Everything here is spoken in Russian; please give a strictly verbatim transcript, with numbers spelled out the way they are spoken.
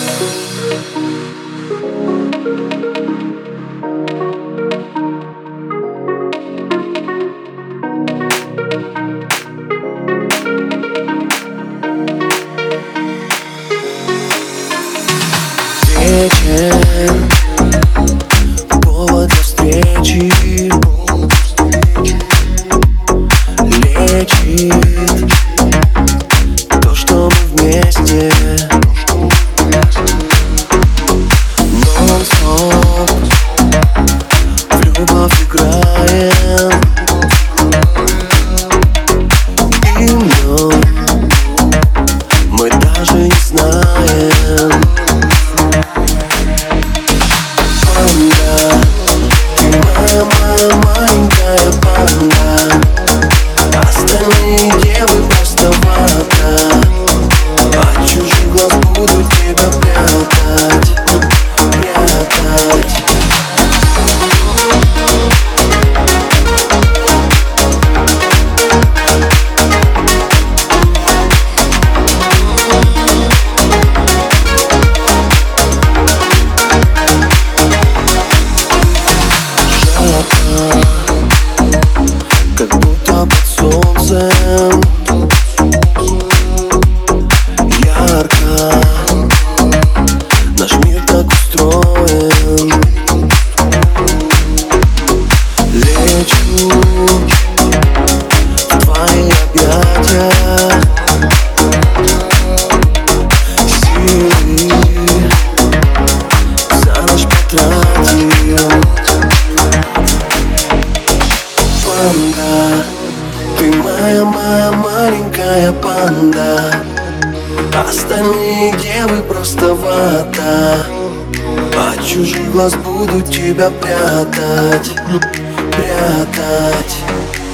Вечер, повод для встречи, лечит то, что мы вместе. Нон-стоп в любовь играем, и вновь мы даже не знаем. Моя маленькая панда, остальные девы просто вата. От чужих глаз буду тебя прятать, прятать. Как будто под солнцем ярко, наш мир так устроен. Лечу в твои объятия, силы за ночь потратил. Панда, ты моя, моя маленькая панда, остальные девы просто вата. От чужих глаз буду тебя прятать, прятать.